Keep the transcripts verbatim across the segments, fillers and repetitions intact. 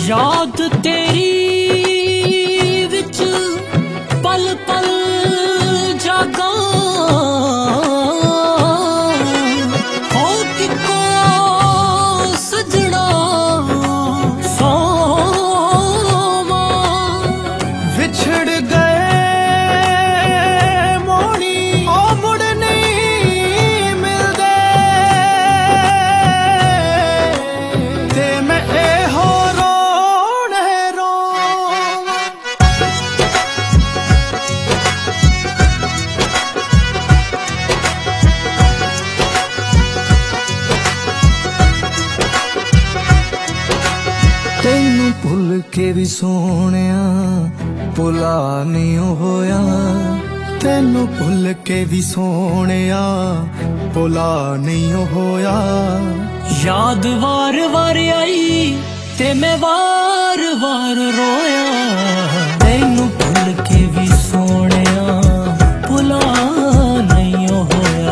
याद तेरी विच पल पल जागा हो किको सजना सोमा विछड़ गए मोड़ी ओ मुड़ नहीं मिलदे ते मैं ए हो तेनू भुल के भी सोहणिया भुला नहीं होया तेनू भुल के भी सोहणिया भुला नहीं होया याद वार वार आई ते मैं वार वार रोया तेनू भुल के भी सोहणिया भुला नहीं होया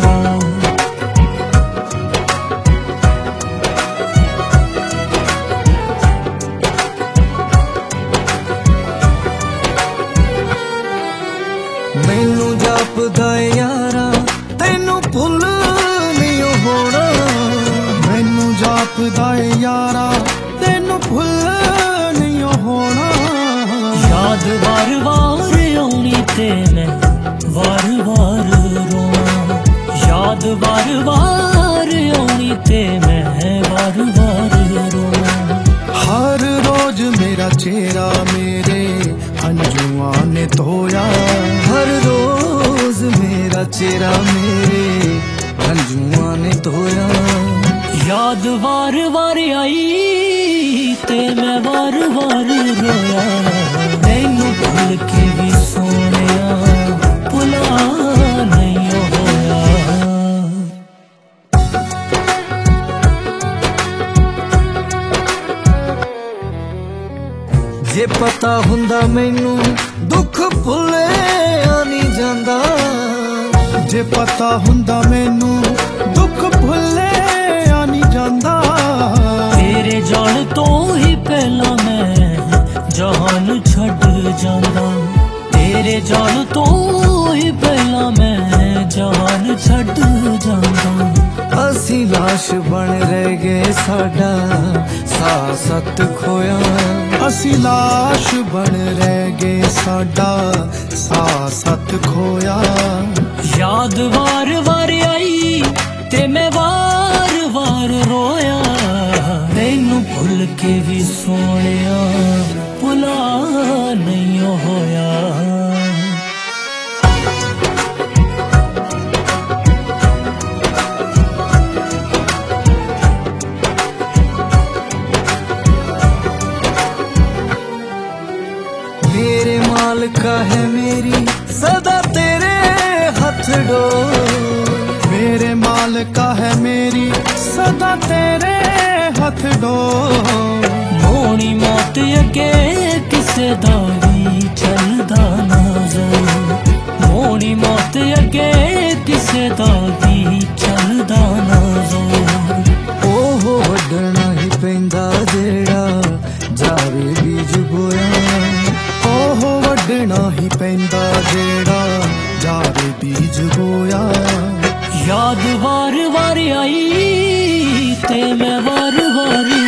मैनू जापदा यारा तेनू भुल नहीं होना मैनू जापदा यारा तेनू भुल नहीं होना याद वार वार आउणी ते मैं वार वार रोना याद वार वार आउणी ते मैं वार वार रोना हर रोज मेरा चेहरा मेरे अंजुआ ने धोया हर रोज मेरा चेहरा मेरे अंजुआ ने धोया याद वार वार आई ते मैं वार वार रोया तैनू भुल के भी सोहणिया भुला नहीं होया जे पता हुंदा मैनू दुख भुलिया नहीं जांदा जे पता हुंदा मैनू दुख भुलिया नहीं जांदा तेरे जान तो ही पहला मैं जहान छड़ जांदा तेरे जान तो ही पहला मैं जहान छड़ जांदा असी लाश बन रह गए साडा सा सत खोया असी लाश बन रह गए साडा सा सत खोया याद वार वार आई ते मैं वार वार रोया तैनू भुल के भी सोहणिया भुला नहीं होया मेरे मालिका है मेरी सदा तेरे हथ डोर मेरे मालिका है मेरी सदा तेरे हथ डोर मोनी मौत अगे किसे दा भी चलदा नजर मोनी मौत अगे किसे दा भी चलदा नजर ओहो वड्डना ही पैंदा जेड़ा जावे बीज बोया ओह वड्डना ही पैंदा जेड़ा जावे बीज बोया याद वार वार आई ते मैं वार वार